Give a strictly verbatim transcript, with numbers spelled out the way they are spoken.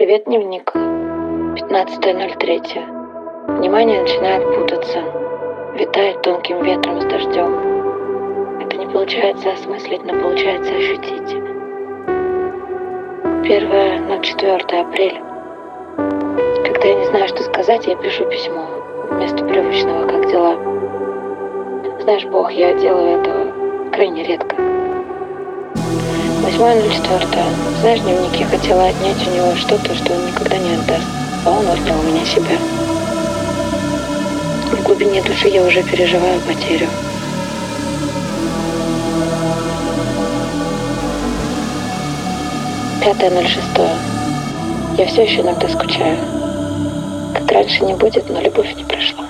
Привет, дневник. пятнадцатое ноль третье. Внимание начинает путаться. Витает тонким ветром с дождем. Это не получается осмыслить, но получается ощутить. Первое ноль четвёртое апреля. Когда я не знаю, что сказать, я пишу письмо. Вместо привычного «как дела?». Знаешь, Бог, я делаю этого крайне редко. Восьмое ноль четвёртое. Знаешь, дневник, я хотела отнять у него что-то, что он никогда не отдаст, а он отнял у меня себя. В глубине души я уже переживаю потерю. Пятое ноль шестое. Я все еще иногда скучаю. Как раньше не будет, но любовь не прошла.